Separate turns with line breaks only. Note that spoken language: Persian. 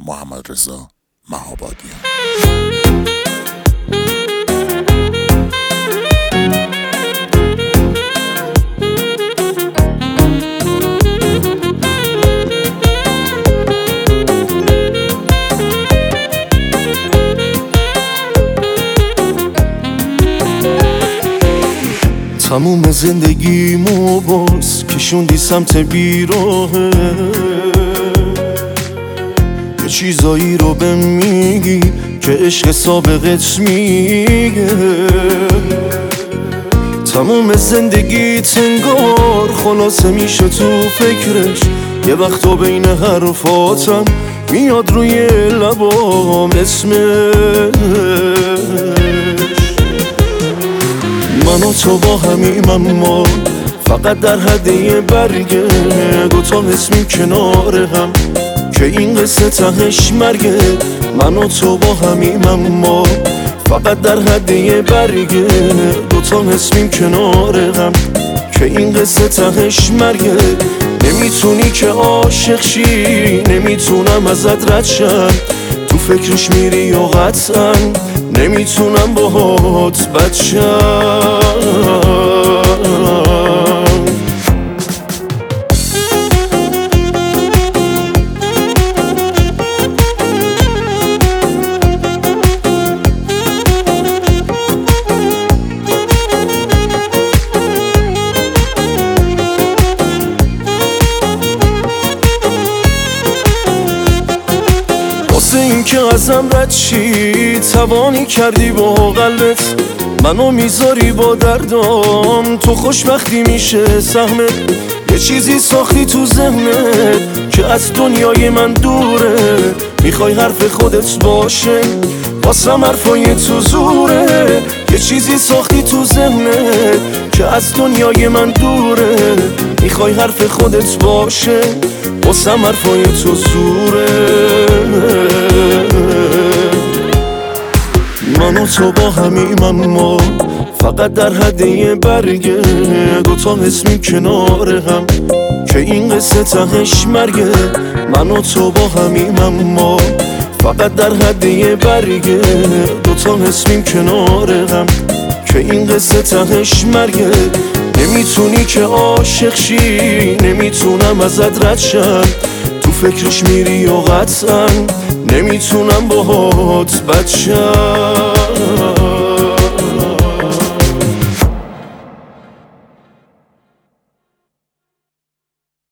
محمدرضا مهابادیان.
تموم زندگیمو باز کشوندی سمت بیراهه، یه چیزایی رو بهم میگی که عشق سابقت میگه. تموم زندگیت انگار خلاصه میشه تو فکرش، یه وقتا بین حرفاتم میاد روی لبام اسمش. من و تو با همیم اما فقط در حد یه برگه، دوتا اسمیم کنار هم که این قصه تهش مرگه. من و تو با همیم اما فقط در حد یه برگه، دوتا اسمیم کنار هم که این قصه تهش مرگه. نمیتونی که عاشق شی، نمیتونم ازت رد شم، تو فکرش میری یا قطعا نمیتونم باهات بد شم. واسه این که ازم رد شی توانی کردی با قلبت، منو میذاری با دردام، تو خوشبختی میشه سهمت. یه چیزی ساختی تو ذهنت که از دنیای من دوره، میخوای حرف خودت باشه واسم حرفای تو زوره. یه چیزی ساختی تو ذهنت که از دنیای من دوره، میخوای حرف خودت باشه واسم حرفای تو زوره. من و تو با همیم اما فقط در حد یه برگه، دوتا اسمیم کنار هم که این قصه تهش مرگه. من و تو با همیم اما فقط در حد یه برگه، دوتا اسمیم کنار هم که این قصه تهش مرگه. نمیتونی که عاشق شی، نمیتونم ازت رد شم، تو فکرش میری یا قطعا نمیتونم باهات بد شم.